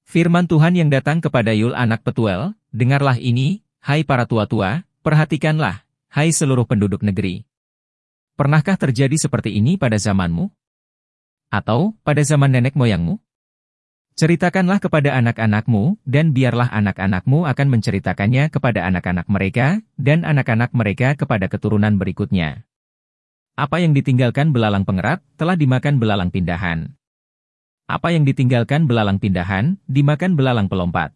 Firman Tuhan yang datang kepada Yul anak Petuel, dengarlah ini, hai para tua-tua, perhatikanlah, hai seluruh penduduk negeri. Pernahkah terjadi seperti ini pada zamanmu? Atau pada zaman nenek moyangmu? Ceritakanlah kepada anak-anakmu, dan biarlah anak-anakmu akan menceritakannya kepada anak-anak mereka, dan anak-anak mereka kepada keturunan berikutnya. Apa yang ditinggalkan belalang pengerat, telah dimakan belalang pindahan. Apa yang ditinggalkan belalang pindahan, dimakan belalang pelompat.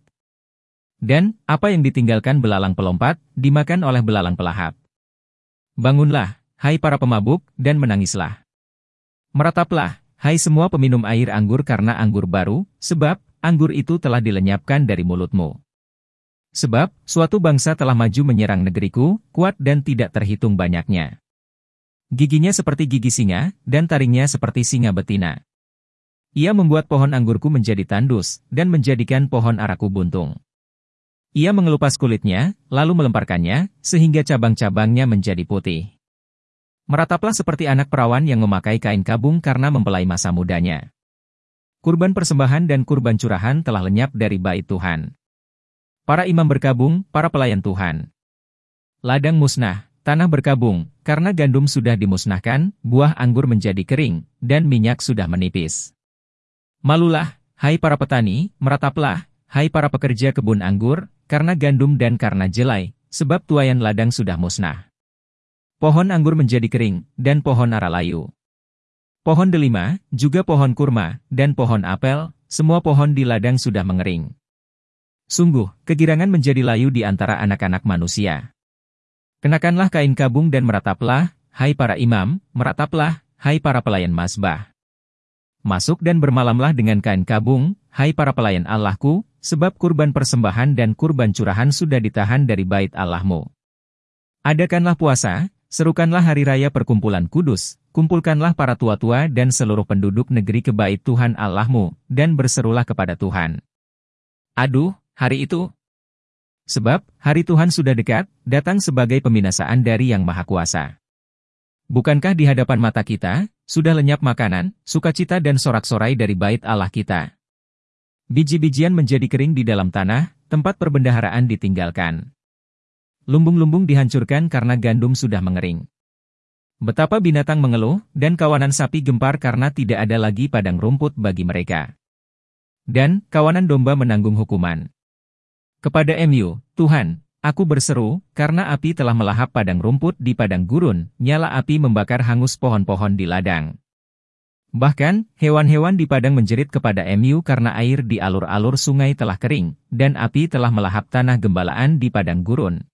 Dan, apa yang ditinggalkan belalang pelompat, dimakan oleh belalang pelahap. Bangunlah, hai para pemabuk, dan menangislah. Merataplah, hai semua peminum air anggur karena anggur baru, sebab anggur itu telah dilenyapkan dari mulutmu. Sebab, suatu bangsa telah maju menyerang negeriku, kuat dan tidak terhitung banyaknya. Giginya seperti gigi singa, dan taringnya seperti singa betina. Ia membuat pohon anggurku menjadi tandus, dan menjadikan pohon araku buntung. Ia mengelupas kulitnya, lalu melemparkannya, sehingga cabang-cabangnya menjadi putih. Merataplah seperti anak perawan yang memakai kain kabung karena mempelai masa mudanya. Kurban persembahan dan kurban curahan telah lenyap dari bait Tuhan. Para imam berkabung, para pelayan Tuhan. Ladang musnah, tanah berkabung, karena gandum sudah dimusnahkan, buah anggur menjadi kering, dan minyak sudah menipis. Malulah, hai para petani, merataplah, hai para pekerja kebun anggur, karena gandum dan karena jelai, sebab tuaian ladang sudah musnah. Pohon anggur menjadi kering, dan pohon ara layu. Pohon delima, juga pohon kurma, dan pohon apel, semua pohon di ladang sudah mengering. Sungguh, kegirangan menjadi layu di antara anak-anak manusia. Kenakanlah kain kabung dan merataplah, hai para imam, merataplah, hai para pelayan mazbah. Masuk dan bermalamlah dengan kain kabung, hai para pelayan Allahku, sebab kurban persembahan dan kurban curahan sudah ditahan dari bait Allahmu. Adakanlah puasa, serukanlah hari raya perkumpulan kudus, kumpulkanlah para tua-tua dan seluruh penduduk negeri ke bait Tuhan Allahmu, dan berserulah kepada Tuhan. Aduh, hari itu! Sebab, hari Tuhan sudah dekat, datang sebagai pembinasaan dari Yang Maha Kuasa. Bukankah di hadapan mata kita, sudah lenyap makanan, sukacita dan sorak-sorai dari bait Allah kita? Biji-bijian menjadi kering di dalam tanah, tempat perbendaharaan ditinggalkan. Lumbung-lumbung dihancurkan karena gandum sudah mengering. Betapa binatang mengeluh, dan kawanan sapi gempar karena tidak ada lagi padang rumput bagi mereka. Dan, kawanan domba menanggung hukuman. Kepada MU, Tuhan, aku berseru, karena api telah melahap padang rumput di padang gurun, nyala api membakar hangus pohon-pohon di ladang. Bahkan, hewan-hewan di padang menjerit kepada MU karena air di alur-alur sungai telah kering, dan api telah melahap tanah gembalaan di padang gurun.